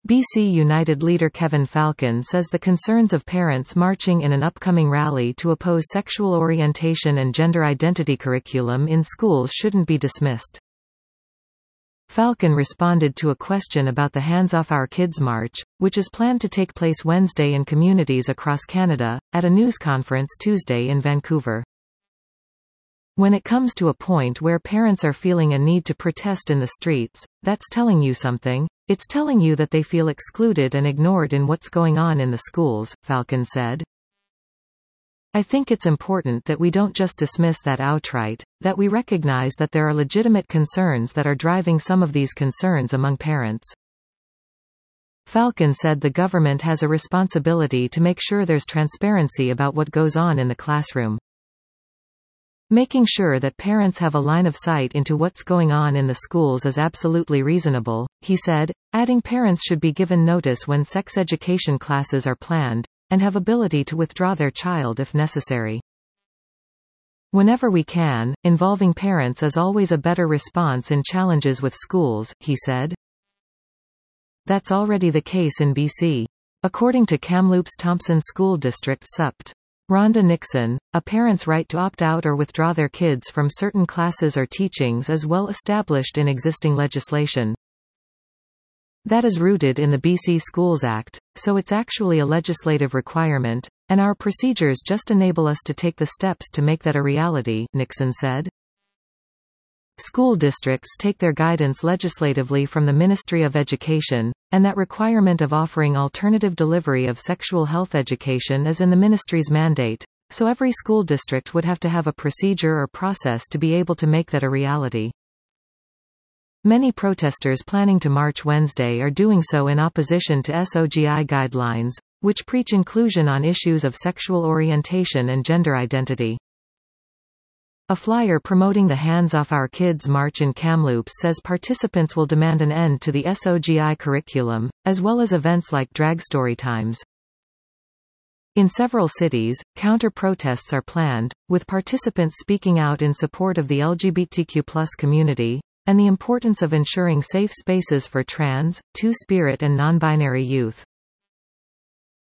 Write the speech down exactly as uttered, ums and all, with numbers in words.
B C United leader Kevin Falcon says the concerns of parents marching in an upcoming rally to oppose sexual orientation and gender identity curriculum in schools shouldn't be dismissed. Falcon responded to a question about the Hands Off Our Kids March, which is planned to take place Wednesday in communities across Canada, at a news conference Tuesday in Vancouver. When it comes to a point where parents are feeling a need to protest in the streets, that's telling you something. It's telling you that they feel excluded and ignored in what's going on in the schools, Falcon said. I think it's important that we don't just dismiss that outright, that we recognize that there are legitimate concerns that are driving some of these concerns among parents. Falcon said the government has a responsibility to make sure there's transparency about what goes on in the classroom. Making sure that parents have a line of sight into what's going on in the schools is absolutely reasonable, he said, adding parents should be given notice when sex education classes are planned, and have ability to withdraw their child if necessary. Whenever we can, involving parents is always a better response in challenges with schools, he said. That's already the case in B C. According to Kamloops Thompson School District S U P T. Rhonda Nixon, a parent's right to opt out or withdraw their kids from certain classes or teachings is well established in existing legislation. That is rooted in the B C Schools Act, so it's actually a legislative requirement, and our procedures just enable us to take the steps to make that a reality, Nixon said. School districts take their guidance legislatively from the Ministry of Education, and that requirement of offering alternative delivery of sexual health education is in the ministry's mandate, so every school district would have to have a procedure or process to be able to make that a reality. Many protesters planning to march Wednesday are doing so in opposition to S O G I guidelines, which preach inclusion on issues of sexual orientation and gender identity. A flyer promoting the Hands Off Our Kids March in Kamloops says participants will demand an end to the S O G I curriculum, as well as events like drag story times. In several cities, counter-protests are planned, with participants speaking out in support of the L G B T Q plus community, and the importance of ensuring safe spaces for trans, two-spirit and non-binary youth.